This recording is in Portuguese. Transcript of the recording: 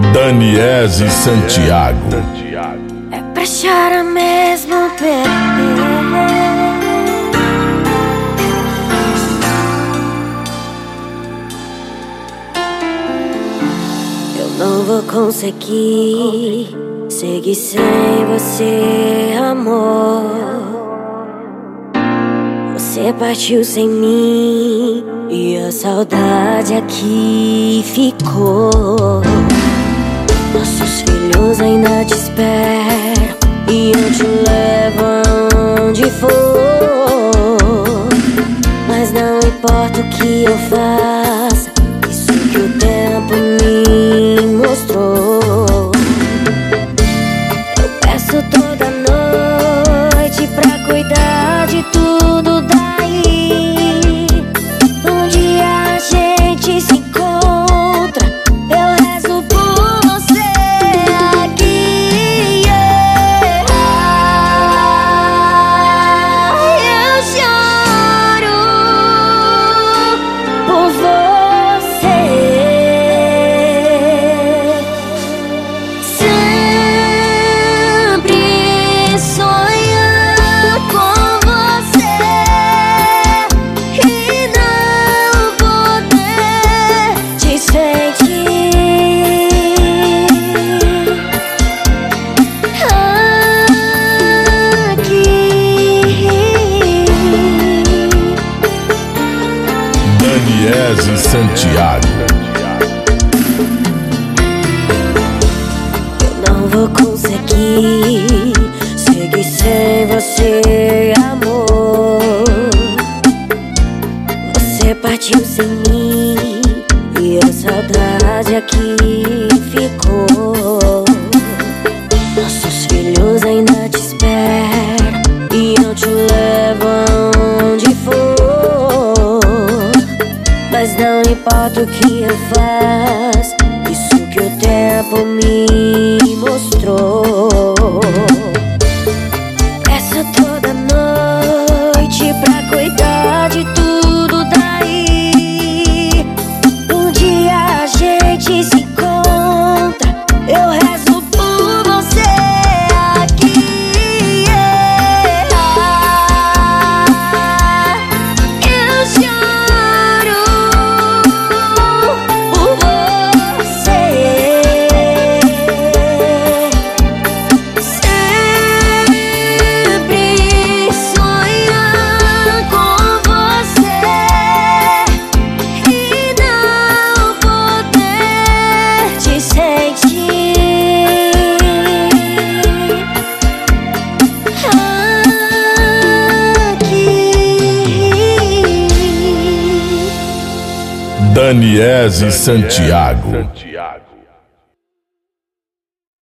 Daniese Santiago. É pra chorar mesmo, perder. Eu não vou conseguir seguir sem você, amor. Você partiu sem mim e a saudade aqui ficou. Nossos filhos ainda te esperam e eu te levo aonde for. Mas não importa o que eu faça, isso que o tempo me mostrou. Eu peço toda noite pra cuidar de tudo daí. Um dia a gente se encontra, eu rezo por você aqui, yeah. Eu choro por você. Sempre sonhar com você e não poder te sentir aqui. Daniese Santiago. Eu não vou conseguir seguir sem você, amor. Você partiu sem mim e a saudade aqui ficou. Nossos filhos ainda te esperam e eu te levo aonde for. Mas não importa o que eu faço, isso que o tempo me mostrou. Peço toda noite pra cuidar de tudo daí. Um dia a gente se encontra, eu rezo por você aqui, yeah. Eu choro por você. Sempre sonhar com você e não poder te sentir aqui. Daniese Santiago.